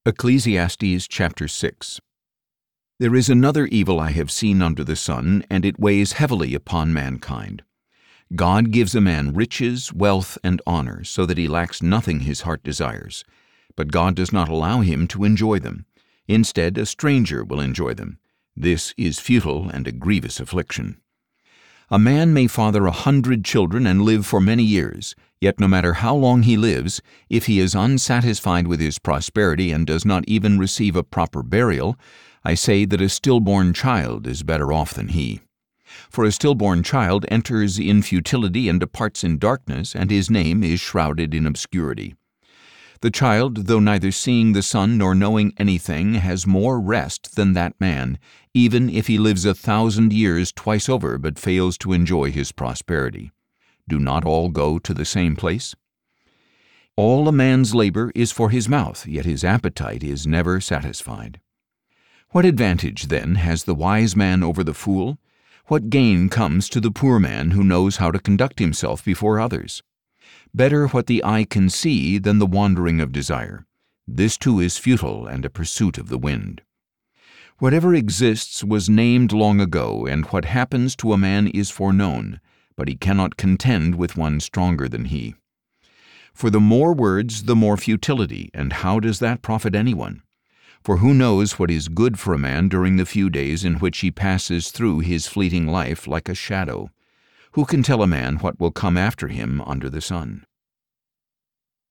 Ecclesiastes chapter 6. There is another evil I have seen under the sun, and it weighs heavily upon mankind. God gives a man riches, wealth, and honor, so that he lacks nothing his heart desires. But God does not allow him to enjoy them. Instead, a stranger will enjoy them. This is futile and a grievous affliction. A man may father 100 children and live for many years, yet no matter how long he lives, if he is unsatisfied with his prosperity and does not even receive a proper burial, I say that a stillborn child is better off than he. For a stillborn child enters in futility and departs in darkness, and his name is shrouded in obscurity. The child, though neither seeing the sun nor knowing anything, has more rest than that man, even if he lives 1,000 years twice over but fails to enjoy his prosperity. Do not all go to the same place? All a man's labor is for his mouth, yet his appetite is never satisfied. What advantage, then, has the wise man over the fool? What gain comes to the poor man who knows how to conduct himself before others? Better what the eye can see than the wandering of desire. This too is futile and a pursuit of the wind. Whatever exists was named long ago, and what happens to a man is foreknown, but he cannot contend with one stronger than he. For the more words, the more futility, and how does that profit anyone? For who knows what is good for a man during the few days in which he passes through his fleeting life like a shadow? Who can tell a man what will come after him under the sun?